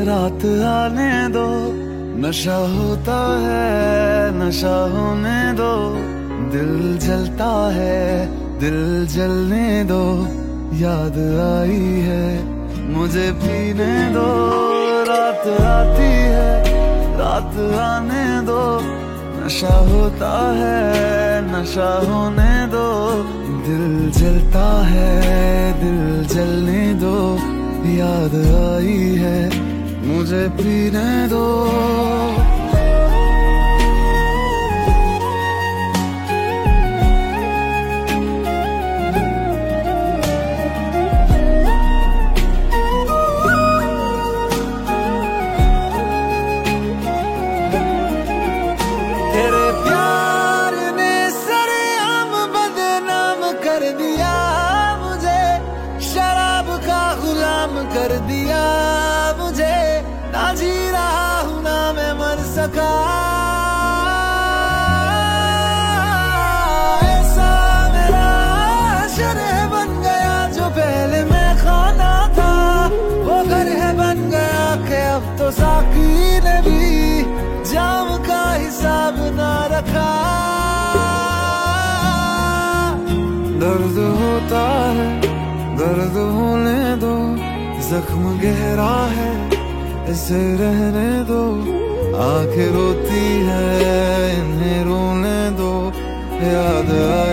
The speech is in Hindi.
रात आने दो, नशा होता है नशा होने दो, दिल जलता है दिल जलने दो, याद आई है मुझे पीने दो, रात आती है रात आने दो, नशा होता है नशा होने दो, दिल जलता है दिल जलने दो, याद आई है मुझे पीने दो। तेरे प्यार ने सरेआम बदनाम कर दिया मुझे, शराब का गुलाम कर दिया मुझे, ना जी रहा हूं ना मैं मर सका, ऐसा मेरा शरह बन गया जो पहले मैं खाना था, वो घर है बन गया कि अब तो साकी ने भी जाम का हिसाब ना रखा, दर्द होता है दर्द होने दो, जख्म गहरा है इसे रहने दो, आंखें रोती है इन्हें रोने दो, याद